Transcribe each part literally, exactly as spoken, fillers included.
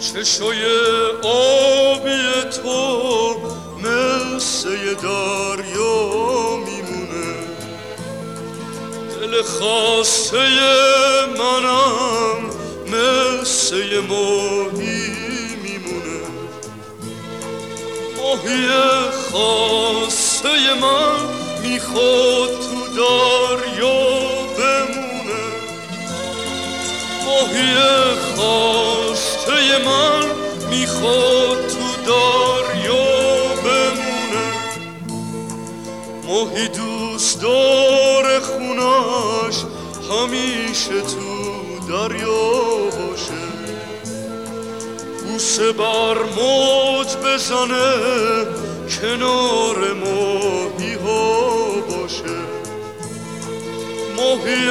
چشای آبی تو مثل دریا میمونه، دل خسته منم مثل ماهی میمونه. ماهی خسته من میخواد تو دریا بمونه. ماهی خسته من میخواد تو دریا بمونه. ماهی دوست داره خونش همیشه تو دریا باشه، بوسه بر موج بزنه کنار ماهی ها باشه. ماهی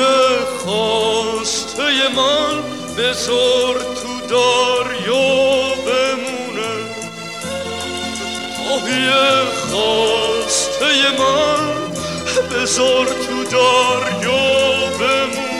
خسته من بذار تو دریا بمونه. ماهی خسته من بذار تو دریا بمونه.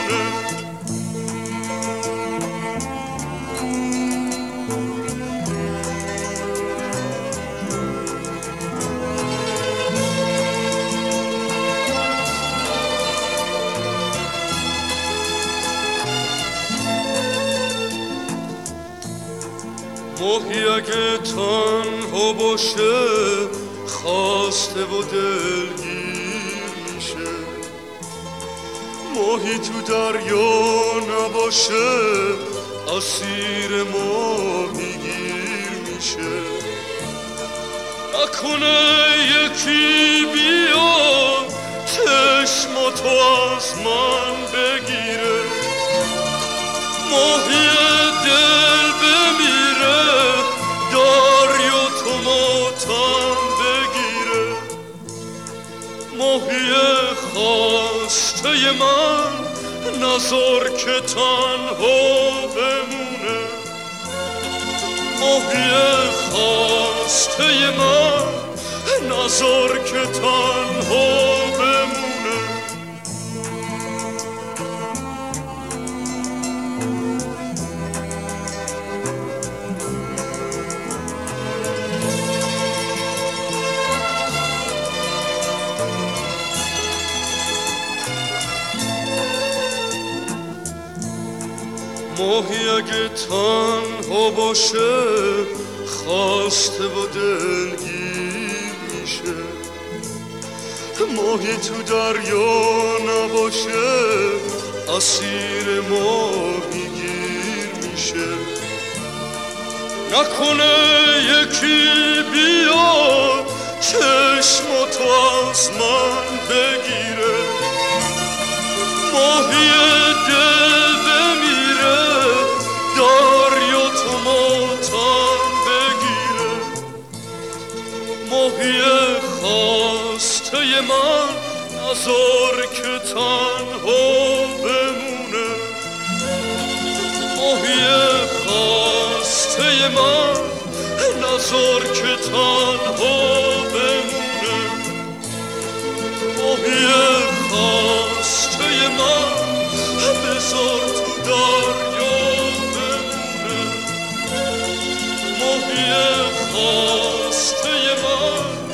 ماهی اگه تنها باشه خسته و دلگیر میشه. ماهی تو دریا نباشه اسیر ماهی گیر میشه. نکنه یکی بیاد چشماتو از من بگیره. ماهی دل بمیره دریا تو ماتم بگیره. ماهی خسته من نذار که تنها بمونه. ماهی خسته من نذار که تنها بمونه. ماهی اگه تنها باشه خسته و دلگیر میشه. ماهی تو دریا نباشه اسیر ماهی گیر میشه. نکنه یکی بیاد چشماتو از من بگیره. ماهی دل بمیره دریا تو ماتم بگیره. ماهی خسته من نذار که تنها بمونه. ماهی خسته من نذار که تنها بمونه. ماهی خسته من بذار تو دریا بمونه. ماهی خسته من